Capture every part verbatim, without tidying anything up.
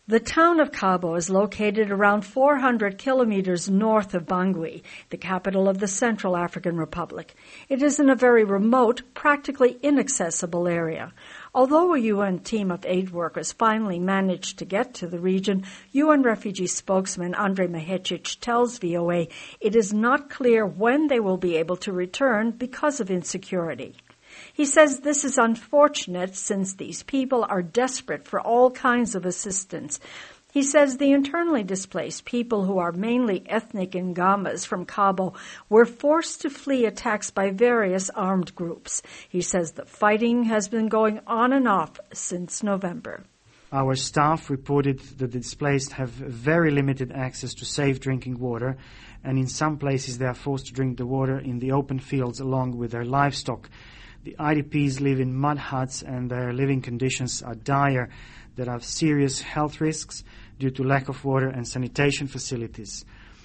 The town of Cabo is located around four hundred kilometers north of Bangui, the capital of the Central African Republic. It is in a very remote, practically inaccessible area. Although a U N team of aid workers finally managed to get to the region, U N refugee spokesman Andrei Mihecic tells V O A it is not clear when they will be able to return because of insecurity. He says this is unfortunate since these people are desperate for all kinds of assistance. He says the internally displaced people, who are mainly ethnic Ngamas from Cabo, were forced to flee attacks by various armed groups. He says the fighting has been going on and off since November. Our staff reported that the displaced have very limited access to safe drinking water, and in some places they are forced to drink the water in the open fields along with their livestock. The I D Ps live in mud huts and their living conditions are dire. There are serious health risks due to lack of water and sanitation facilities.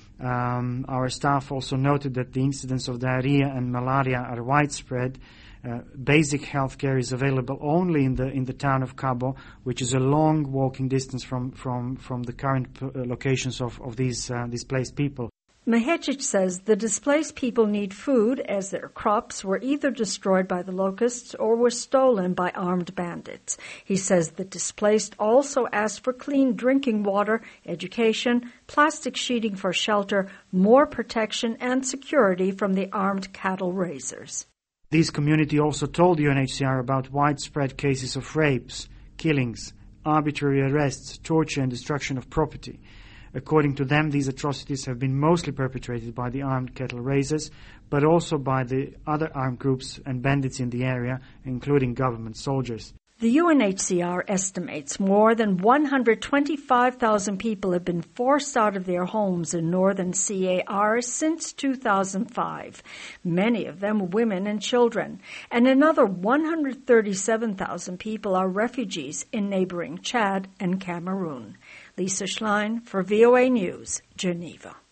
Um, our staff also noted that the incidence of diarrhea and malaria are widespread. Uh, basic health care is available only in the in the town of Cabo, which is a long walking distance from from, from the current p- uh, locations of, of these uh, displaced people. Mihecic says the displaced people need food as their crops were either destroyed by the locusts or were stolen by armed bandits. He says the displaced also asked for clean drinking water, education, plastic sheeting for shelter, more protection and security from the armed cattle raisers. This community also told U N H C R about widespread cases of rapes, killings, arbitrary arrests, torture and destruction of property. According to them, these atrocities have been mostly perpetrated by the armed cattle raisers, but also by the other armed groups and bandits in the area, including government soldiers. The U N H C R estimates more than one hundred twenty-five thousand people have been forced out of their homes in northern C A R since two thousand five, many of them women and children, and another one hundred thirty-seven thousand people are refugees in neighboring Chad and Cameroon. Lisa Schlein for V O A News, Geneva.